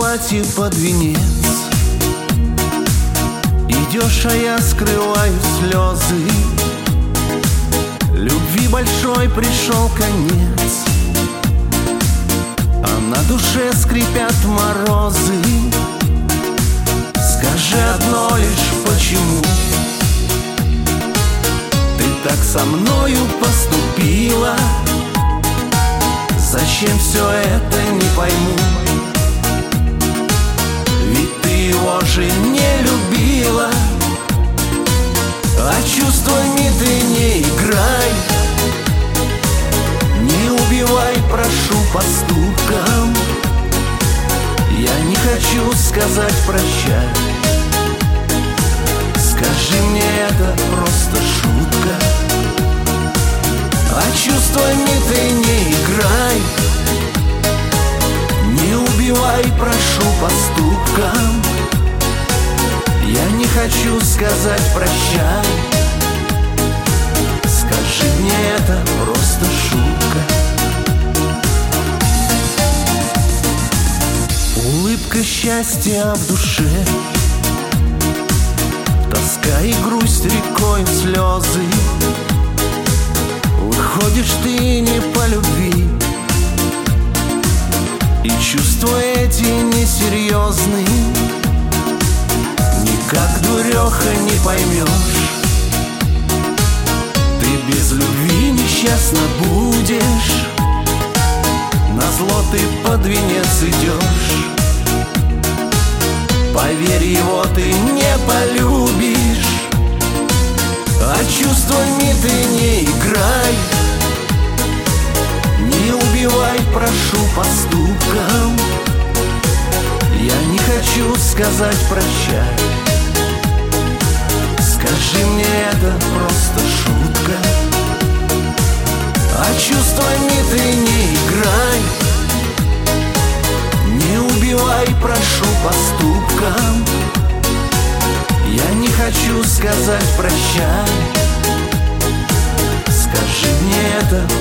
платье под венец. Идешь, а я скрываю слезы. Любви большой пришел конец, а на душе скрипят морозы. Скажи одно лишь, почему ты так со мною поступила? Зачем все это, не пойму. Ведь ты его же не любила. А чувствами ты не играй, не убивай, прошу, поступком. Я не хочу сказать прощай. Скажи мне, это просто шутка. А чувствами ты не играй, не убивай, прошу, поступком. Я не хочу сказать прощай. Скажи мне, это просто шутка. Улыбка счастья в душе, тоска и грусть рекой слезы. Выходишь ты не по любви, и чувства эти несерьезны. Никак, дуреха, не поймешь. Ты без любви несчастна будешь. Назло ты под венец идешь. Поверь, его ты не полюбишь. А чувствами ты не играй, не убивай, прошу, поступком. Я не хочу сказать прощай. Скажи мне, это просто шутка. А чувствами ты не играй, не убивай, прошу, поступком. Я не хочу сказать прощай. Скажи мне, это